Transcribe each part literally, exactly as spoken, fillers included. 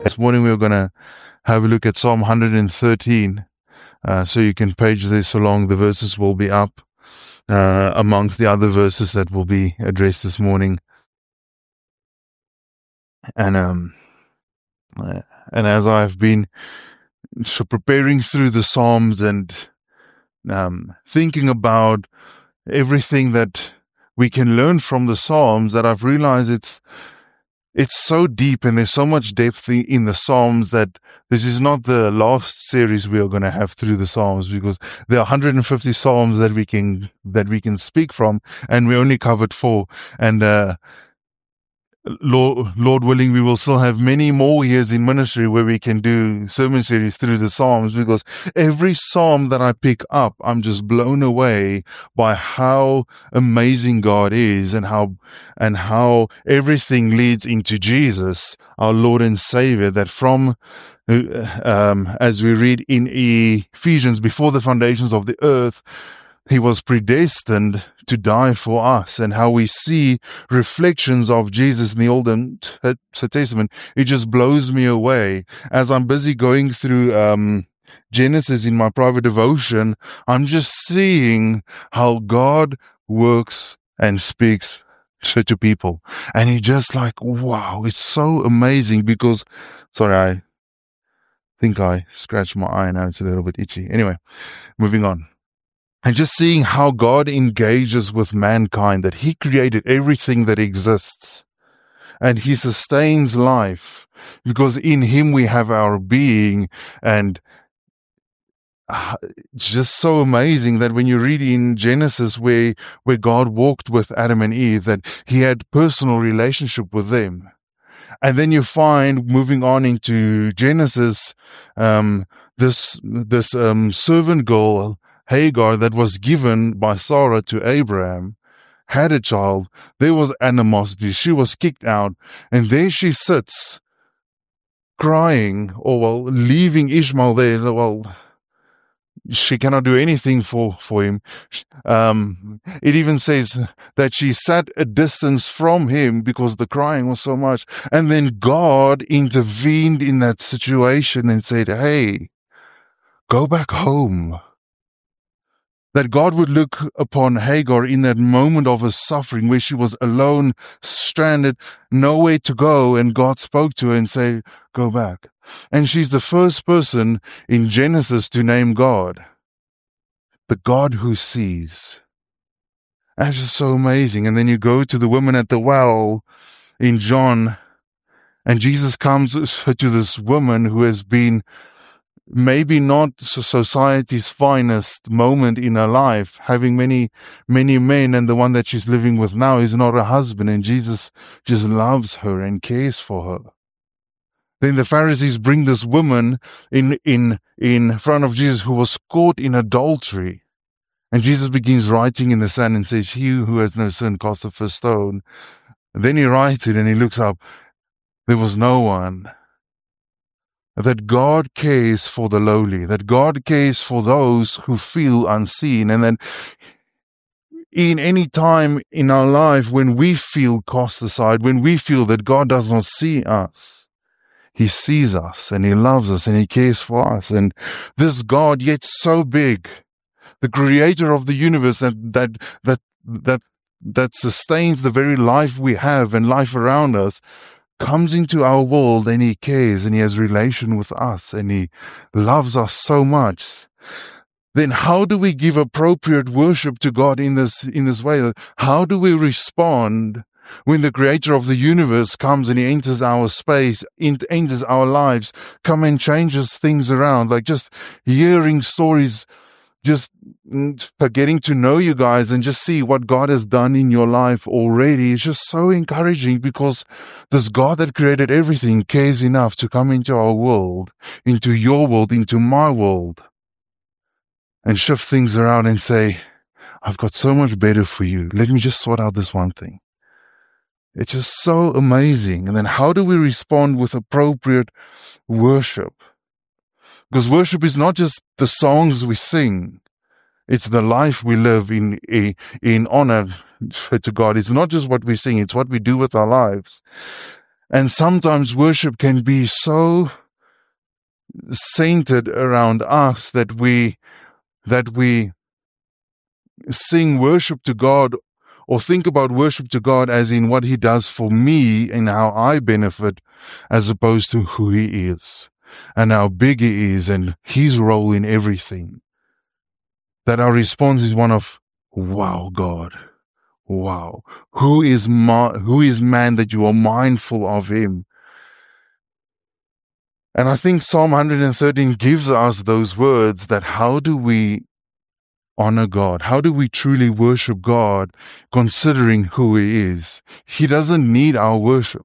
This morning we're going to have a look at Psalm one hundred thirteen. Uh, so you can page this along. The verses will be up uh, amongst the other verses that will be addressed this morning. And um, uh, and as I've been so preparing through the Psalms and um, thinking about everything that we can learn from the Psalms, that I've realized it's it's so deep and there's so much depth in the Psalms that this is not the last series we are going to have through the Psalms, because there are one hundred fifty Psalms that we can that we can speak from, and we only covered four. And uh, Lord, Lord willing, we will still have many more years in ministry where we can do sermon series through the Psalms, because every Psalm that I pick up, I'm just blown away by how amazing God is, and how and how everything leads into Jesus, our Lord and Savior, that from um, as we read in Ephesians, before the foundations of the earth, He was predestined to die for us. And how we see reflections of Jesus in the Old Testament, it just blows me away. As I'm busy going through um, Genesis in my private devotion, I'm just seeing how God works and speaks to people. And He just like, wow, it's so amazing. Because, sorry, I think I scratched my eye now. It's a little bit itchy. Anyway, moving on. And just seeing how God engages with mankind, that He created everything that exists, and He sustains life, because in Him we have our being. And uh, it's just so amazing that when you read in Genesis where, where God walked with Adam and Eve, that He had personal relationship with them. And then you find, moving on into Genesis, um, this, this um, servant girl, Hagar, that was given by Sarah to Abraham, had a child. There was animosity. She was kicked out. And there she sits, crying, or well, leaving Ishmael there. Well, she cannot do anything for, for him. Um, it even says that she sat a distance from him because the crying was so much. And then God intervened in that situation and said, hey, go back home. That God would look upon Hagar in that moment of her suffering, where she was alone, stranded, nowhere to go, and God spoke to her and said, go back. And she's the first person in Genesis to name God, the God who sees. That's just so amazing. And then you go to the woman at the well in John, and Jesus comes to this woman who has been maybe not society's finest moment in her life, having many, many men, and the one that she's living with now is not her husband, and Jesus just loves her and cares for her. Then the Pharisees bring this woman in, in, in front of Jesus who was caught in adultery. And Jesus begins writing in the sand and says, he who has no sin cast the first stone. And then he writes it and he looks up. There was no one. That God cares for the lowly, that God cares for those who feel unseen, and then in any time in our life when we feel cast aside, when we feel that God does not see us, He sees us and He loves us and He cares for us. And this God, yet so big, the creator of the universe, that that that that that sustains the very life we have and life around us, comes into our world, and He cares, and He has relation with us, and He loves us so much. Then how do we give appropriate worship to God in this in this way? How do we respond when the creator of the universe comes and He enters our space, enters our lives, come and changes things around? Like just hearing stories, just getting to know you guys and just see what God has done in your life already. It's just so encouraging, because this God that created everything cares enough to come into our world, into your world, into my world, and shift things around and say, I've got so much better for you. Let me just sort out this one thing. It's just so amazing. And then how do we respond with appropriate worship? Because worship is not just the songs we sing. It's the life we live in, in honor to God. It's not just what we sing. It's what we do with our lives. And sometimes worship can be so centered around us that we that we sing worship to God or think about worship to God as in what He does for me and how I benefit, as opposed to who He is and how big He is and His role in everything. That our response is one of, wow, God, wow, who is ma- who is man that you are mindful of him? And I think Psalm one hundred thirteen gives us those words that how do we honor God? How do we truly worship God considering who He is? He doesn't need our worship.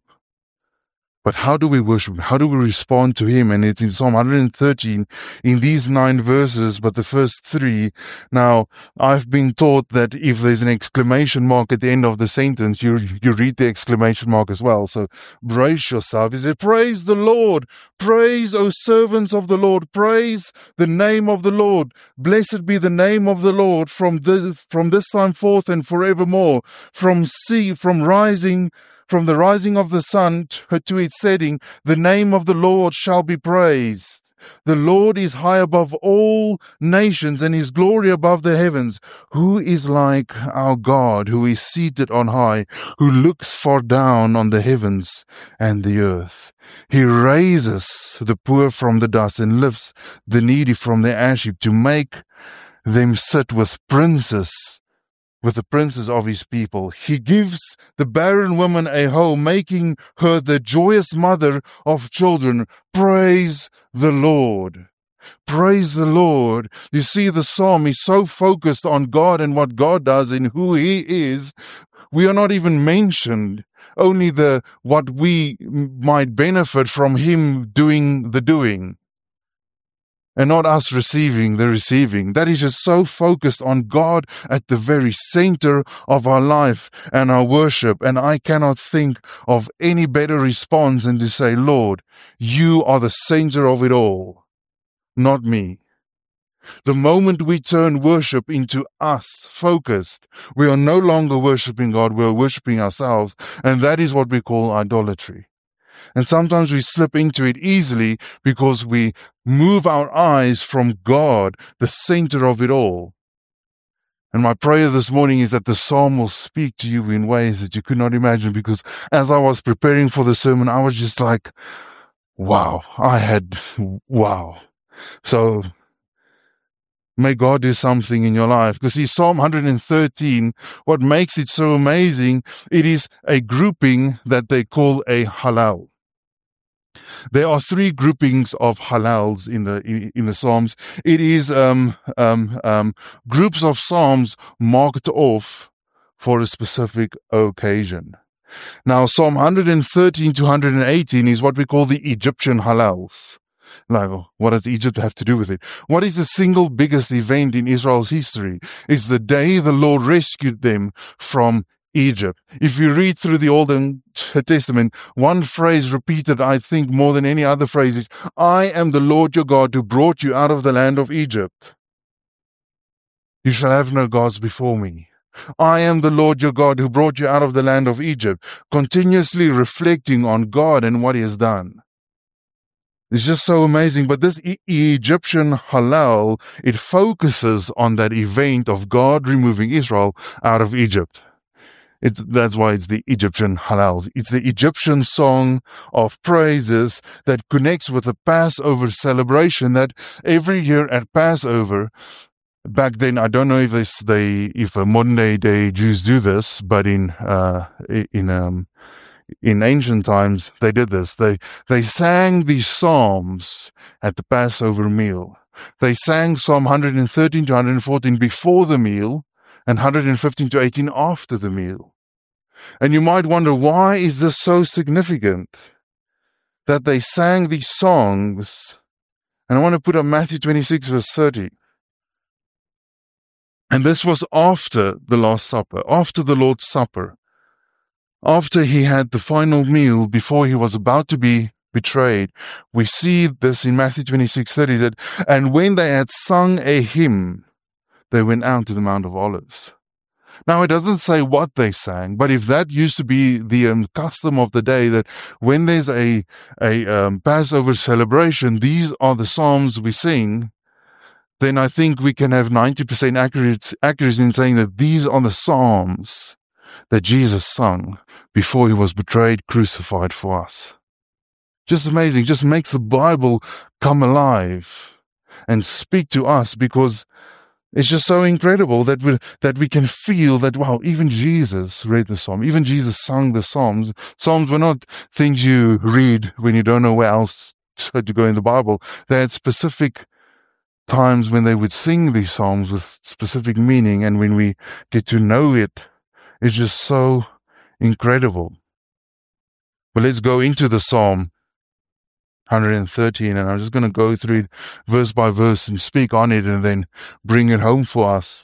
But how do we worship? How do we respond to Him? And it's in Psalm one hundred thirteen, in these nine verses, but the first three. Now, I've been taught that if there's an exclamation mark at the end of the sentence, you you read the exclamation mark as well. So brace yourself. He says, praise the Lord. Praise, O servants of the Lord. Praise the name of the Lord. Blessed be the name of the Lord from this, from this time forth and forevermore. From sea, from rising From the rising of the sun to, to its setting, the name of the Lord shall be praised. The Lord is high above all nations, and His glory above the heavens. Who is like our God, who is seated on high, who looks far down on the heavens and the earth? He raises the poor from the dust and lifts the needy from the ash heap to make them sit with princes, with the princes of His people. He gives the barren woman a home, making her the joyous mother of children. Praise the Lord. Praise the Lord. You see, the psalm is so focused on God and what God does and who He is. We are not even mentioned. Only the what we might benefit from Him doing the doing. And not us receiving the receiving. That is just so focused on God at the very center of our life and our worship. And I cannot think of any better response than to say, Lord, You are the center of it all, not me. The moment we turn worship into us focused, we are no longer worshiping God, we are worshiping ourselves. And that is what we call idolatry. And sometimes we slip into it easily because we move our eyes from God, the center of it all. And my prayer this morning is that the psalm will speak to you in ways that you could not imagine, because as I was preparing for the sermon, I was just like, wow, I had, wow. So may God do something in your life. Because see, Psalm one hundred thirteen, what makes it so amazing, it is a grouping that they call a halal. There are three groupings of halals in the in, in the Psalms. It is um, um, um, groups of Psalms marked off for a specific occasion. Now, Psalm one hundred thirteen to one hundred eighteen is what we call the Egyptian halals. Like, what does Egypt have to do with it? What is the single biggest event in Israel's history? It's the day the Lord rescued them from Egypt. If you read through the Old Testament, one phrase repeated, I think, more than any other phrase is, I am the Lord your God who brought you out of the land of Egypt. You shall have no gods before me. I am the Lord your God who brought you out of the land of Egypt. Continuously reflecting on God and what He has done. It's just so amazing. But this e- Egyptian halal, it focuses on that event of God removing Israel out of Egypt. It, that's why it's the Egyptian halal. It's the Egyptian song of praises that connects with the Passover celebration that every year at Passover, back then, I don't know if this, they, if a modern day, day Jews do this, but in, uh, in, um, in ancient times, they did this. They, they sang these psalms at the Passover meal. They sang Psalm one hundred thirteen to one hundred fourteen before the meal, and one hundred fifteen to eighteen after the meal. And you might wonder, why is this so significant? That they sang these songs. And I want to put up Matthew twenty-six verse thirty. And this was after the Last Supper, after the Lord's Supper. After He had the final meal, before He was about to be betrayed. We see this in Matthew twenty-six thirty, that, and when they had sung a hymn, they went out to the Mount of Olives. Now, it doesn't say what they sang, but if that used to be the um, custom of the day, that when there's a, a um, Passover celebration, these are the psalms we sing, then I think we can have ninety percent accuracy, accuracy in saying that these are the psalms that Jesus sung before he was betrayed, crucified for us. Just amazing. Just makes the Bible come alive and speak to us, because it's just so incredible that we, that we can feel that, wow, even Jesus read the psalm. Even Jesus sung the psalms. Psalms were not things you read when you don't know where else to go in the Bible. They had specific times when they would sing these psalms with specific meaning, and when we get to know it, it's just so incredible. But let's go into the Psalm one hundred thirteen, and I'm just going to go through it verse by verse and speak on it and then bring it home for us,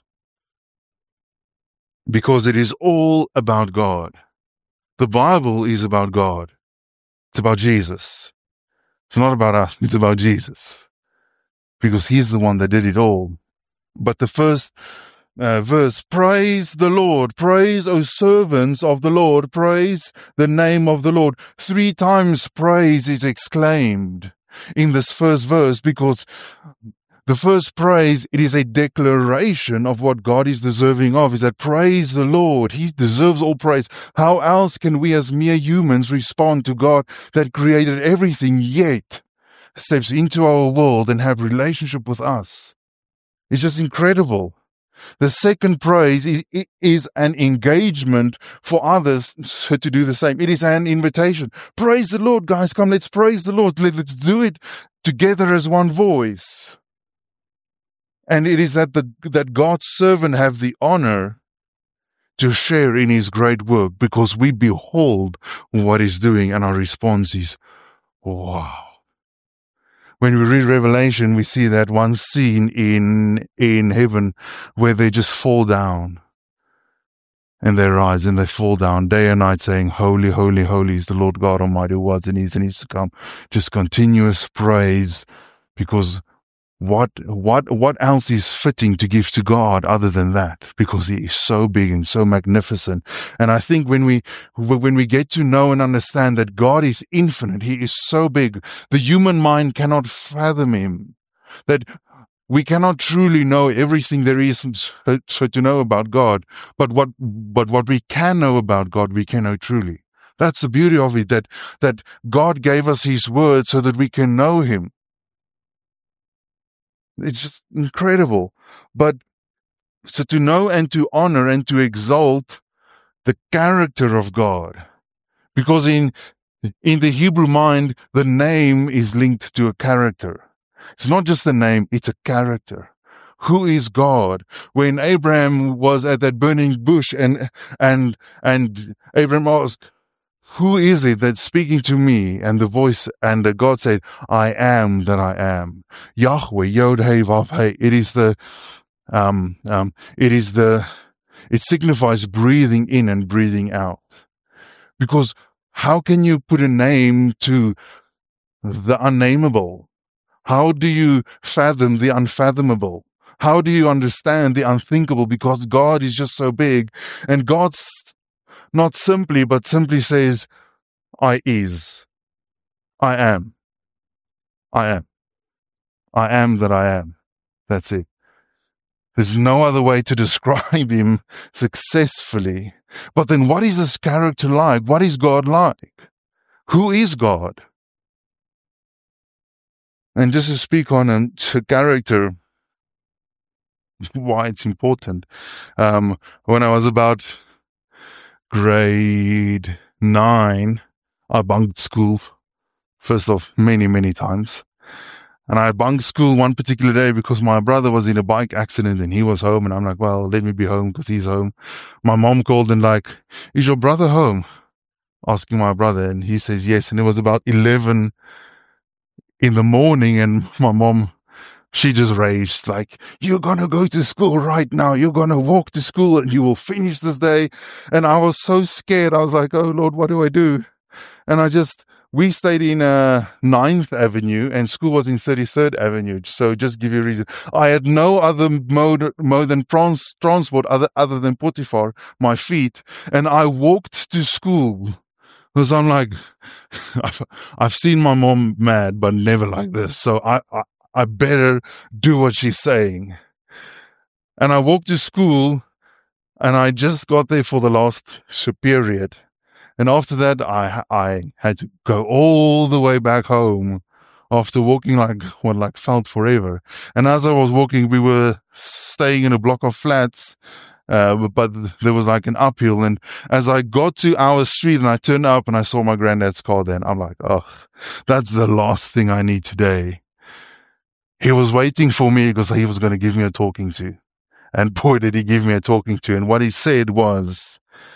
because it is all about God. The Bible is about God. It's about Jesus. It's not about us. It's about Jesus, because he's the one that did it all. But the first uh, verse, praise the Lord, praise, O servants of the Lord, praise the name of the Lord. Three times praise is exclaimed in this first verse, because the first praise, it is a declaration of what God is deserving of, is that praise the Lord. He deserves all praise. How else can we as mere humans respond to God that created everything, yet steps into our world and have relationship with us? It's just incredible. The second praise is, is an engagement for others to do the same. It is an invitation. Praise the Lord, guys. Come, let's praise the Lord. Let, let's do it together as one voice. And it is that the that God's servant have the honor to share in his great work, because we behold what he's doing, and our response is, wow. When we read Revelation, we see that one scene in in heaven where they just fall down, and they rise and they fall down day and night, saying, holy, holy, holy is the Lord God Almighty, who was and is and is to come. Just continuous praise, because what what what else is fitting to give to God other than that? Because he is so big and so magnificent. And I think when we when we get to know and understand that God is infinite, he is so big, the human mind cannot fathom him, that we cannot truly know everything there is so to know about God. But what but what we can know about God, we can know truly. That's the beauty of it, that that God gave us his word so that we can know him. It's just incredible. But so to know and to honor and to exalt the character of God, because in in the Hebrew mind, the name is linked to a character. It's not just the name, it's a character. Who is God? When Abraham was at that burning bush and and and Abraham asked, who is it that's speaking to me? And the voice, and the God said, I am that I am. Yahweh, Yod He Vav He. It is the, um, um, it is the, it signifies breathing in and breathing out. Because how can you put a name to the unnameable? How do you fathom the unfathomable? How do you understand the unthinkable? Because God is just so big, and God's not simply, but simply says, I is. I am. I am. I am that I am. That's it. There's no other way to describe him successfully. But then what is this character like? What is God like? Who is God? And just to speak on a character, why it's important. Um, when I was about grade nine, I bunked school, first of many, many times. And I bunked school one particular day because my brother was in a bike accident and he was home. And I'm like, well, let me be home because he's home. My mom called and like, is your brother home? Asking my brother. And he says, yes. And it was about eleven in the morning. And my mom, she just raged like, you're going to go to school right now. You're going to walk to school and you will finish this day. And I was so scared. I was like, oh Lord, what do I do? And I just we stayed in uh, ninth Avenue and school was in thirty-third Avenue. So just give you a reason. I had no other mode, mode than trans, transport other, other than Potiphar, my feet. And I walked to school because I'm like, I've, I've seen my mom mad, but never like this. So I, I, I better do what she's saying. And I walked to school and I just got there for the last period. And after that, I I had to go all the way back home after walking like what like felt forever. And as I was walking, we were staying in a block of flats, uh, but there was like an uphill. And as I got to our street and I turned up and I saw my granddad's car, then I'm like, oh, that's the last thing I need today. He was waiting for me because he was going to give me a talking to. And boy, did he give me a talking to. And what he said was,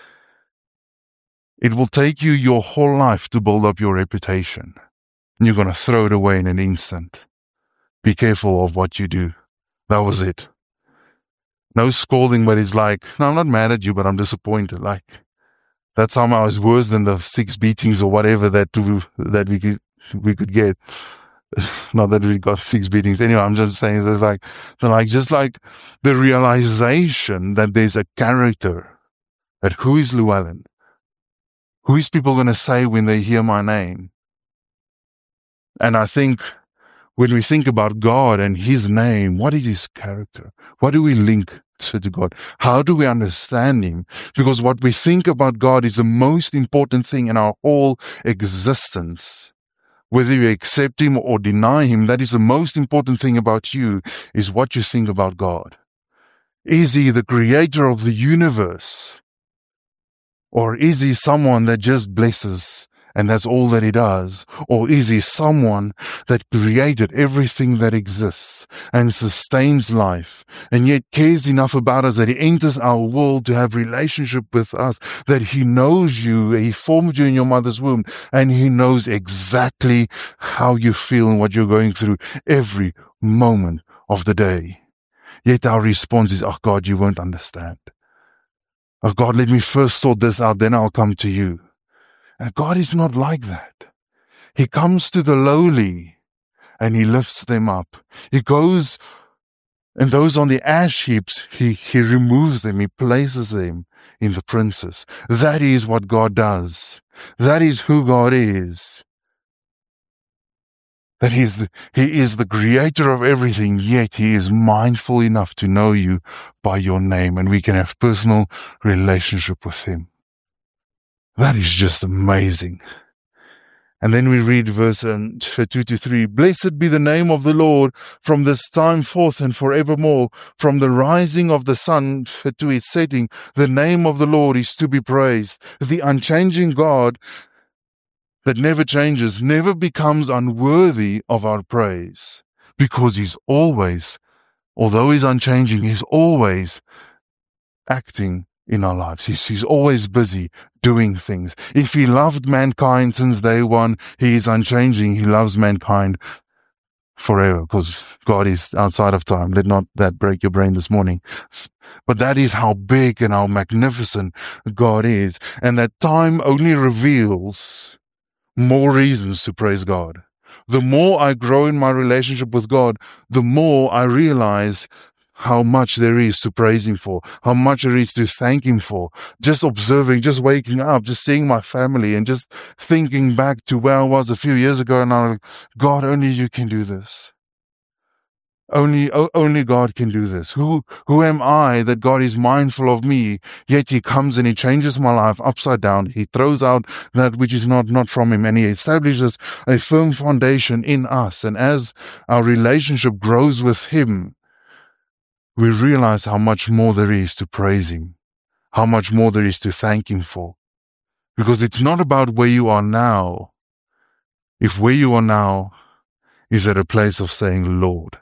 it will take you your whole life to build up your reputation. And you're going to throw it away in an instant. Be careful of what you do. That was it. No scolding, but it's like, no, I'm not mad at you, but I'm disappointed. Like, that somehow is worse than the six beatings or whatever that we, that we could, we could get. Not that we got six beatings. Anyway, I'm just saying, it's like, so like, just like the realization that there's a character, that who is Llewellyn? Who is people going to say when they hear my name? And I think when we think about God and his name, what is his character? What do we link to God? How do we understand him? Because what we think about God is the most important thing in our whole existence. Whether you accept him or deny him, that is the most important thing about you, is what you think about God. Is he the creator of the universe? Or is he someone that just blesses and that's all that he does? Or is he someone that created everything that exists and sustains life and yet cares enough about us that he enters our world to have relationship with us, that he knows you, he formed you in your mother's womb, and he knows exactly how you feel and what you're going through every moment of the day. Yet our response is, oh God, you won't understand. Oh God, let me first sort this out, then I'll come to you. And God is not like that. He comes to the lowly and he lifts them up. He goes, and those on the ash heaps, he, he removes them, he places them in the princes. That is what God does. That is who God is. That he's the, he is the creator of everything, yet he is mindful enough to know you by your name, and we can have personal relationship with him. That is just amazing. And then we read verse um, two to three. Blessed be the name of the Lord from this time forth and forevermore. From the rising of the sun to its setting, the name of the Lord is to be praised. The unchanging God that never changes, never becomes unworthy of our praise, because he's always, although he's unchanging, he's always acting in our lives. He's, he's always busy doing things. If he loved mankind since day one, he is unchanging. He loves mankind forever, because God is outside of time. Let not that break your brain this morning. But that is how big and how magnificent God is. And that time only reveals more reasons to praise God. The more I grow in my relationship with God, the more I realize how much there is to praise him for, how much there is to thank him for. Just observing, just waking up, just seeing my family and just thinking back to where I was a few years ago, and I'm like, God, only you can do this. Only, only God can do this. Who, who am I that God is mindful of me? Yet he comes and he changes my life upside down. He throws out that which is not, not from him, and he establishes a firm foundation in us. And as our relationship grows with him, we realize how much more there is to praise him, how much more there is to thank him for. Because it's not about where you are now. If where you are now is at a place of saying, Lord,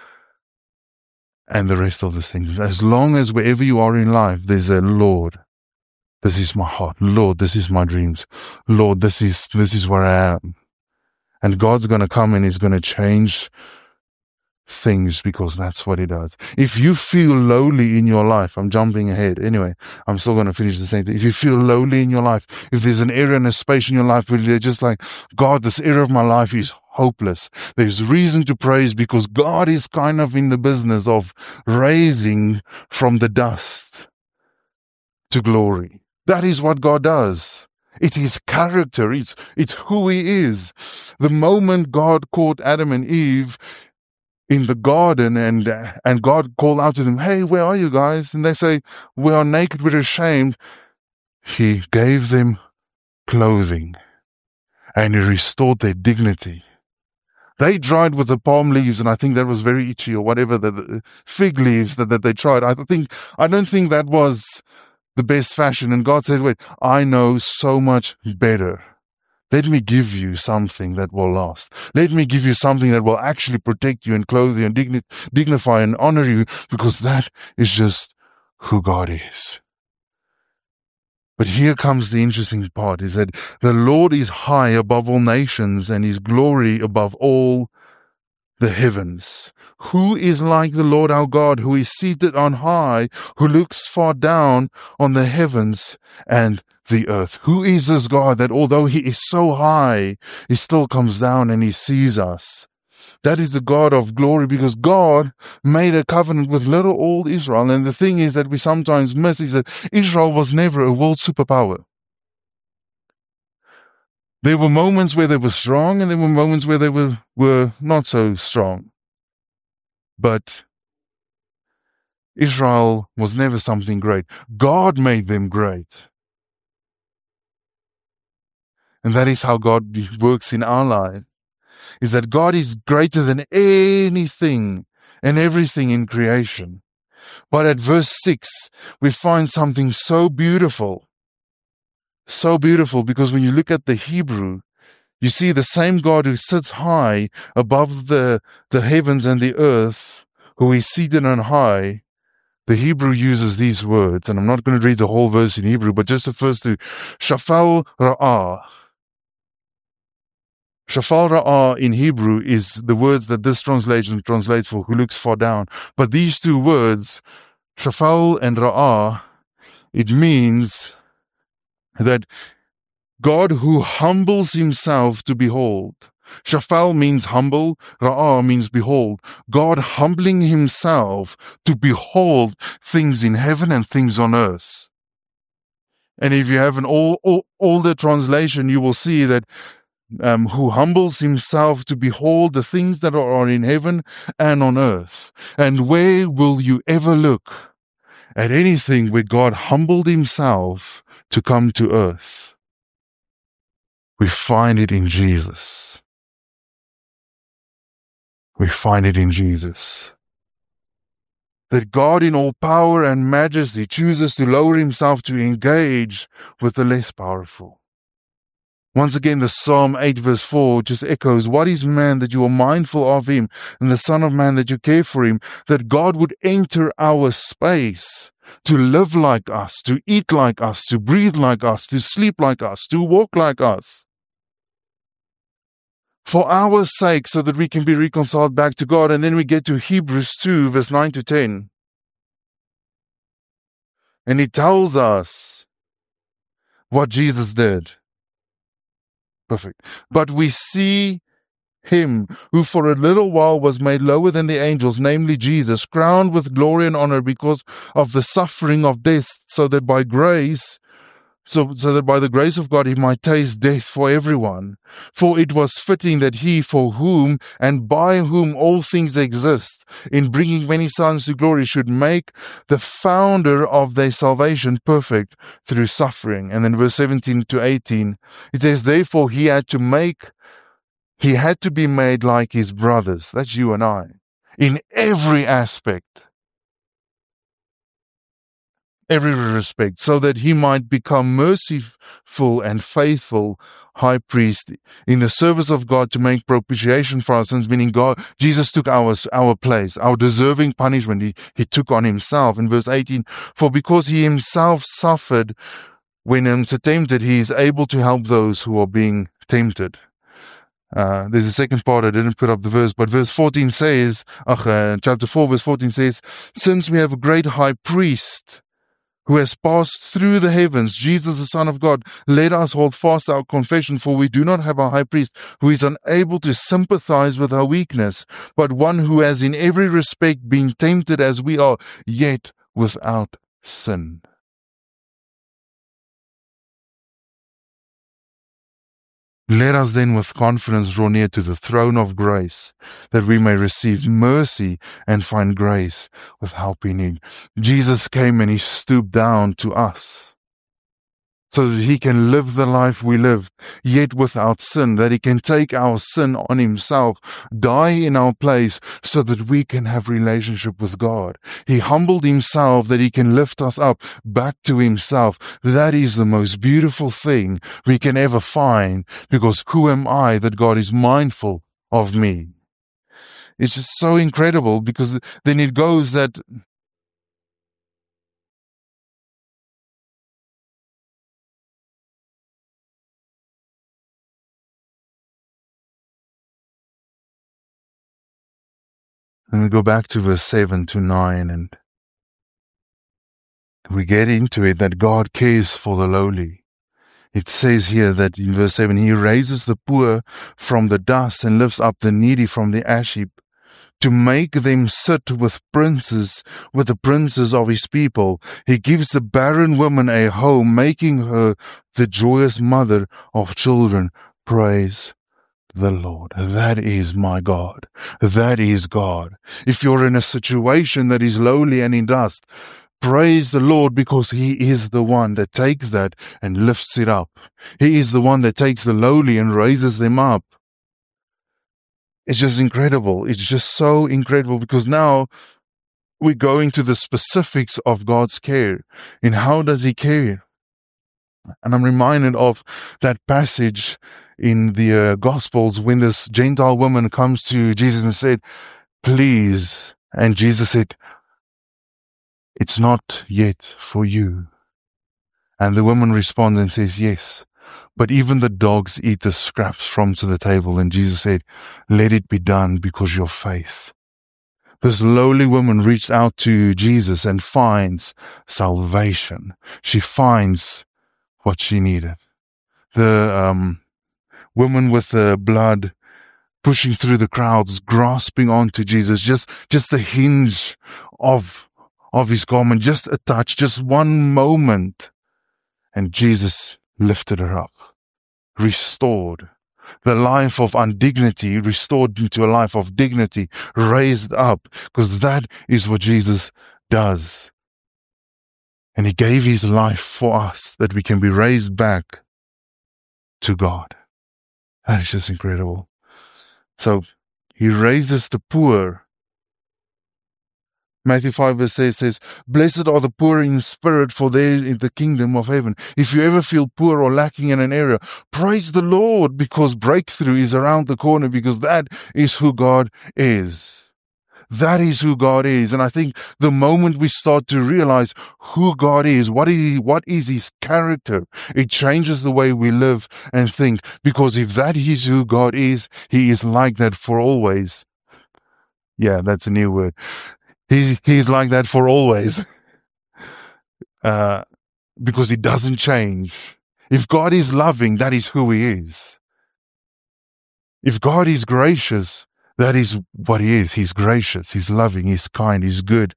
and the rest of the things. As long as wherever you are in life, there's a Lord, this is my heart. Lord, this is my dreams. Lord, this is, this is where I am. And God's going to come and he's going to change things, because that's what he does. If you feel lowly in your life, I'm jumping ahead. Anyway, I'm still going to finish the same thing. If you feel lowly in your life, if there's an area and a space in your life where you're just like, God, this area of my life is hopeless, there's reason to praise, because God is kind of in the business of raising from the dust to glory. That is what God does. It's his character. It's, it's who he is. The moment God caught Adam and Eve in the garden, and uh, and God called out to them, hey, where are you guys? And they say, we are naked, we're ashamed. He gave them clothing, and he restored their dignity. They dried with the palm leaves, and I think that was very itchy, or whatever, the, the fig leaves that, that they tried. I think I don't think that was the best fashion. And God said, wait, I know so much better. Let me give you something that will last. Let me give you something that will actually protect you and clothe you and digni- dignify and honor you, because that is just who God is. But here comes the interesting part, is that the Lord is high above all nations, and his glory above all the heavens. Who is like the Lord our God, who is seated on high, who looks far down on the heavens and the earth? Who is this God that although he is so high, he still comes down and he sees us? That is the God of glory, because God made a covenant with little old Israel. And the thing is that we sometimes miss is that Israel was never a world superpower. There were moments where they were strong, and there were moments where they were, were not so strong. But Israel was never something great. God made them great. And that is how God works in our life, is that God is greater than anything and everything in creation. But at verse six, we find something so beautiful. So beautiful, because when you look at the Hebrew, you see the same God who sits high above the, the heavens and the earth, who is seated on high. The Hebrew uses these words, and I'm not going to read the whole verse in Hebrew, but just the first two. Shafal Ra'ah. Shafal Ra'ah in Hebrew is the words that this translation translates for who looks far down. But these two words, Shafal and Ra'ah, it means that God who humbles himself to behold. Shafal means humble, Ra'ah means behold. God humbling himself to behold things in heaven and things on earth. And if you have an all, all, older translation, you will see that um, who humbles himself to behold the things that are in heaven and on earth. And where will you ever look at anything where God humbled himself to come to earth? We find it in Jesus. We find it in Jesus. That God in all power and majesty chooses to lower himself to engage with the less powerful. Once again, the Psalm eight verse four just echoes, what is man that you are mindful of him, and the Son of Man that you care for him? That God would enter our space to live like us, to eat like us, to breathe like us, to sleep like us, to walk like us. For our sake, so that we can be reconciled back to God. And then we get to Hebrews two, verse nine to ten. And it tells us what Jesus did. Perfect. But we see him who for a little while was made lower than the angels, namely Jesus, crowned with glory and honor because of the suffering of death, so that by grace So, so that by the grace of God he might taste death for everyone. For it was fitting that he, for whom and by whom all things exist, in bringing many sons to glory, should make the founder of their salvation perfect through suffering. And then verse seventeen to eighteen, it says, therefore he had to make, he had to be made like his brothers. That's you and I. In every aspect. Every respect, so that he might become merciful and faithful high priest in the service of God to make propitiation for our sins, meaning God, Jesus took our, our place, our deserving punishment, he, he took on himself. In verse eighteen, for because he himself suffered when tempted, he is able to help those who are being tempted. Uh, there's a second part, I didn't put up the verse, but verse fourteen says, uh, chapter four, verse fourteen says, since we have a great high priest who has passed through the heavens, Jesus, the Son of God, let us hold fast our confession, for we do not have a high priest who is unable to sympathize with our weakness, but one who has in every respect been tempted as we are, yet without sin. Let us then with confidence draw near to the throne of grace, that we may receive mercy and find grace with help in need. Jesus came and he stooped down to us, so that he can live the life we live, yet without sin, that he can take our sin on himself, die in our place, so that we can have relationship with God. He humbled himself that he can lift us up back to himself. That is the most beautiful thing we can ever find, because who am I that God is mindful of me? It's just so incredible, because then it goes that and we go back to verse seven to nine, and we get into it that God cares for the lowly. It says here that in verse seven, he raises the poor from the dust and lifts up the needy from the ash heap, to make them sit with princes, with the princes of his people. He gives the barren woman a home, making her the joyous mother of children. Praise the Lord. That is my God. That is God. If you're in a situation that is lowly and in dust, praise the Lord, because he is the one that takes that and lifts it up. He is the one that takes the lowly and raises them up. It's just incredible. It's just so incredible, because now we go into the specifics of God's care. And how does he care? And I'm reminded of that passage in the uh, Gospels when this Gentile woman comes to Jesus and said, please. And Jesus said, it's not yet for you. And the woman responds and says, yes, but even the dogs eat the scraps from to the table. And Jesus said, let it be done because your faith. This lowly woman reached out to Jesus and finds salvation. She finds what she needed. The um, woman with the blood pushing through the crowds, grasping onto Jesus, just, just the hinge of, of his garment, just a touch, just one moment. And Jesus lifted her up, restored the life of indignity, restored into a life of dignity, raised up, because that is what Jesus does. And he gave his life for us, that we can be raised back to God. That is just incredible. So he raises the poor. Matthew five verse six says, blessed are the poor in spirit, for they in the kingdom of heaven. If you ever feel poor or lacking in an area, praise the Lord, because breakthrough is around the corner, because that is who God is. That is who God is. And I think the moment we start to realize who God is, what is, what is his character, it changes the way we live and think. Because if that is who God is, he is like that for always. Yeah, that's a new word. He, he's like that for always. Uh, because he doesn't change. If God is loving, that is who he is. If God is gracious, that is what he is. He's gracious, he's loving, he's kind, he's good.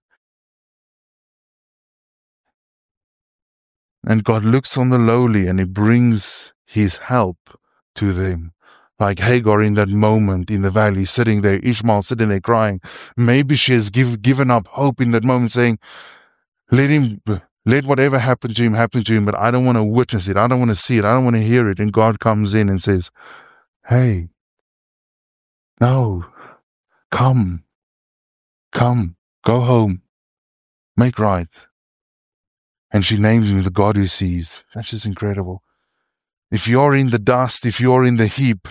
And God looks on the lowly and he brings his help to them. Like Hagar in that moment in the valley, sitting there, Ishmael sitting there crying. Maybe she has give, given up hope in that moment, saying, let him, let whatever happen to him happen to him, but I don't want to witness it. I don't want to see it. I don't want to hear it. And God comes in and says, hey, no, come, come, go home, make right. And she names him the God who sees. That's just incredible. If you're in the dust, if you're in the heap,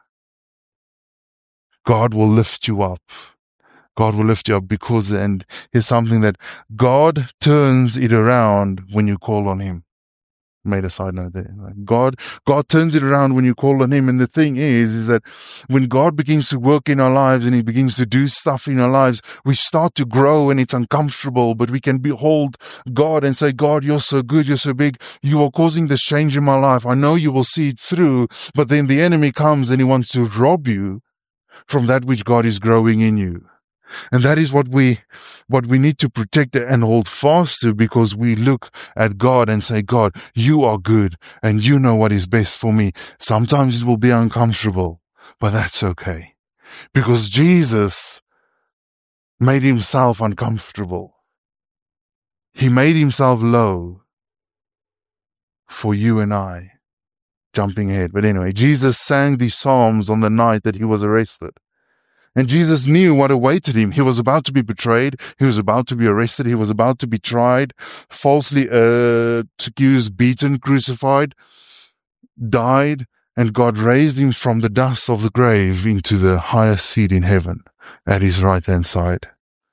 God will lift you up. God will lift you up, because, and here's something that God turns it around when you call on him. made a side note there. Like God, God turns it around when you call on Him. And the thing is, is that when God begins to work in our lives and He begins to do stuff in our lives, we start to grow and it's uncomfortable, but we can behold God and say, God, you're so good, you're so big, you are causing this change in my life. I know you will see it through, but then the enemy comes and he wants to rob you from that which God is growing in you. And that is what we what we need to protect and hold fast to, because we look at God and say, God, you are good and you know what is best for me. Sometimes it will be uncomfortable, but that's okay. Because Jesus made Himself uncomfortable. He made Himself low for you and I. Jumping ahead. But anyway, Jesus sang these psalms on the night that He was arrested. And Jesus knew what awaited Him. He was about to be betrayed. He was about to be arrested. He was about to be tried, falsely uh, accused, beaten, crucified, died, and God raised Him from the dust of the grave into the highest seat in heaven at His right-hand side.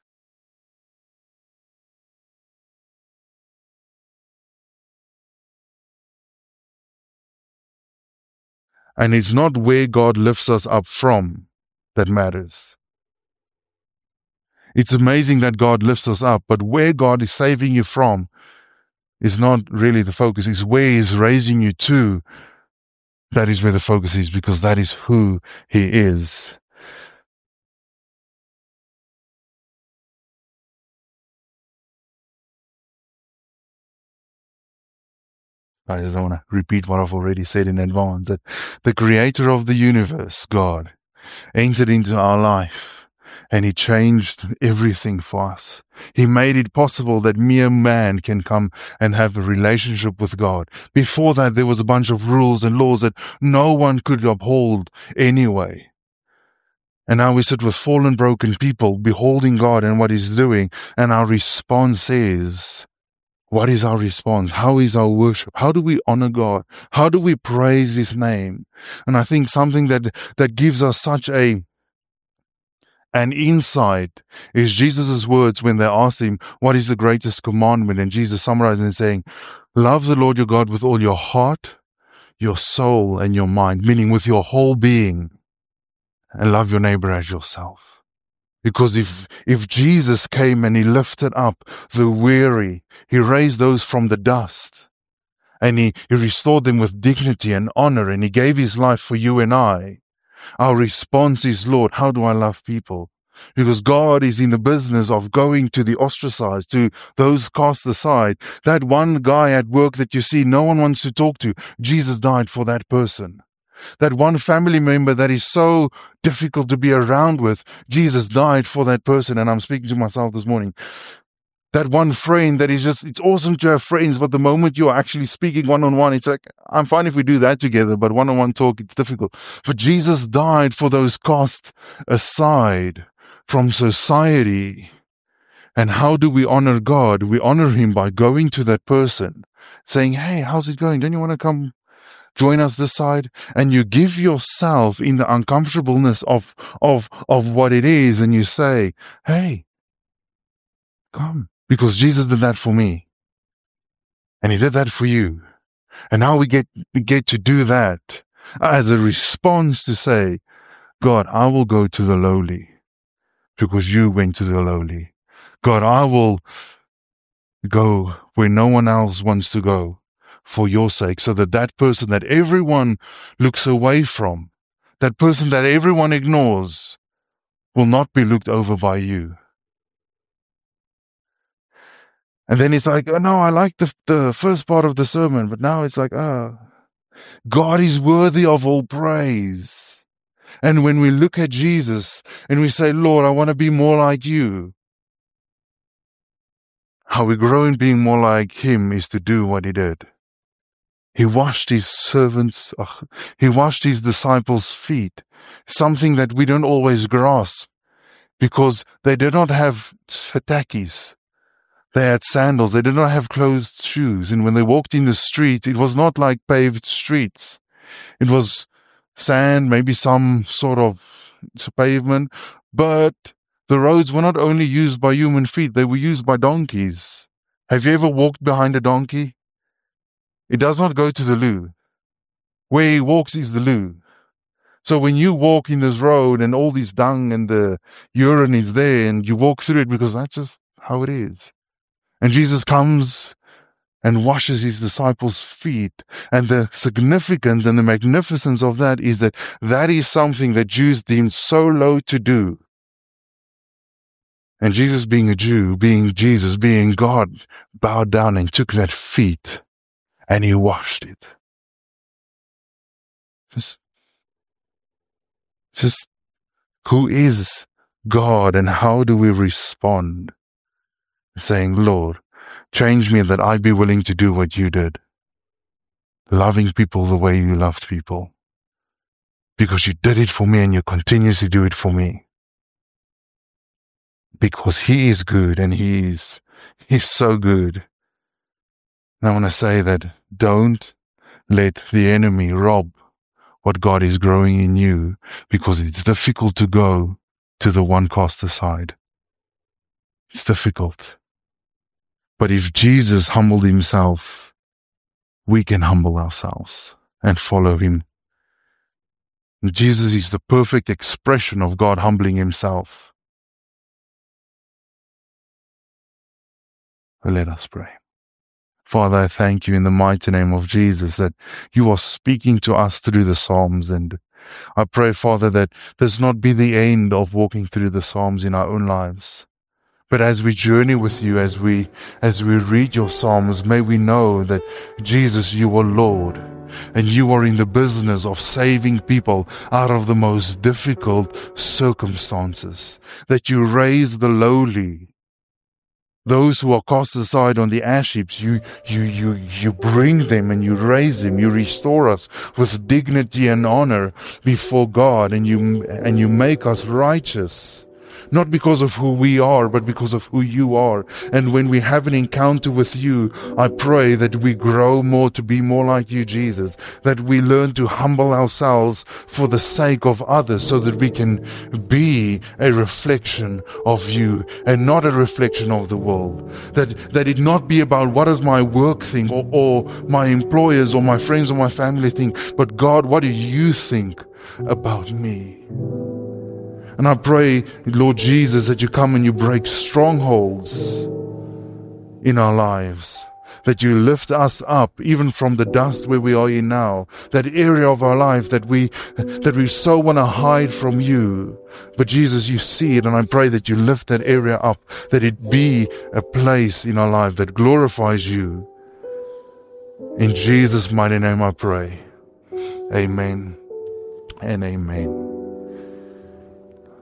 And it's not where God lifts us up from that matters. It's amazing that God lifts us up, but where God is saving you from is not really the focus. It's where He's raising you to. That is where the focus is, because that is who He is. I just don't want to repeat what I've already said in advance, that the creator of the universe, God, entered into our life and He changed everything for us. He made it possible that mere man can come and have a relationship with God. Before that, there was a bunch of rules and laws that no one could uphold anyway. And now we sit with fallen, broken people, beholding God and what He's doing, and our response is, what is our response? How is our worship? How do we honor God? How do we praise His name? And I think something that, that gives us such a an insight is Jesus' words when they asked Him, what is the greatest commandment? And Jesus summarized and saying, love the Lord your God with all your heart, your soul, and your mind, meaning with your whole being, and love your neighbor as yourself. Because if, if Jesus came and He lifted up the weary, He raised those from the dust, and he, he restored them with dignity and honor, and He gave His life for you and I, our response is, Lord, how do I love people? Because God is in the business of going to the ostracized, to those cast aside. That one guy at work that you see no one wants to talk to, Jesus died for that person. That one family member that is so difficult to be around with, Jesus died for that person. And I'm speaking to myself this morning. That one friend that is just, it's awesome to have friends, but the moment you're actually speaking one-on-one, it's like, I'm fine if we do that together, but one-on-one talk, it's difficult. But Jesus died for those cast aside from society. And how do we honor God? We honor Him by going to that person, saying, hey, how's it going? Don't you want to come join us this side? And you give yourself in the uncomfortableness of, of, of what it is, and you say, hey, come. Because Jesus did that for me. And He did that for you. And now we get, we get to do that as a response to say, God, I will go to the lowly because you went to the lowly. God, I will go where no one else wants to go for your sake, so that that person that everyone looks away from, that person that everyone ignores, will not be looked over by you. And then it's like, oh no, I like the, the first part of the sermon, but now it's like, ah, oh, God is worthy of all praise. And when we look at Jesus and we say, Lord, I want to be more like you, how we grow in being more like Him is to do what He did. He washed His servants, oh, He washed His disciples' feet, something that we don't always grasp because they did not have tzatakis. They had sandals. They did not have closed shoes. And when they walked in the street, it was not like paved streets. It was sand, maybe some sort of pavement. But the roads were not only used by human feet, they were used by donkeys. Have you ever walked behind a donkey? It does not go to the loo. Where he walks is the loo. So when you walk in this road and all this dung and the urine is there and you walk through it because that's just how it is. And Jesus comes and washes his disciples' feet. And the significance and the magnificence of that is that that is something that Jews deemed so low to do. And Jesus, being a Jew, being Jesus, being God, bowed down and took that feet and he washed it. Just, just who is God and how do we respond? Saying, Lord, change me that I be willing to do what you did. Loving people the way you loved people. Because you did it for me and you continuously do it for me. Because he is good and he is, he's so good. And I want to say that don't let the enemy rob what God is growing in you, because it's difficult to go to the one cast aside. It's difficult. But if Jesus humbled himself, we can humble ourselves and follow him. And Jesus is the perfect expression of God humbling himself. Let us pray. Father, I thank you in the mighty name of Jesus that you are speaking to us through the Psalms. And I pray, Father, that this not be the end of walking through the Psalms in our own lives. But as we journey with you, as we, as we read your Psalms, may we know that, Jesus, you are Lord. And you are in the business of saving people out of the most difficult circumstances. That you raise the lowly. Those who are cast aside on the ash heaps, you, you, you, you bring them and you raise them. You restore us with dignity and honor before God, and you, and you make us righteous. Not because of who we are, but because of who you are. And when we have an encounter with you, I pray that we grow more to be more like you, Jesus. That we learn to humble ourselves for the sake of others, so that we can be a reflection of you and not a reflection of the world. That, that it not be about what does my work think, or, or my employers or my friends or my family think, but God, what do you think about me? And I pray, Lord Jesus, that you come and you break strongholds in our lives. That you lift us up, even from the dust where we are in now. That area of our life that we, that we so want to hide from you. But Jesus, you see it, and I pray that you lift that area up. That it be a place in our life that glorifies you. In Jesus' mighty name I pray. Amen and amen.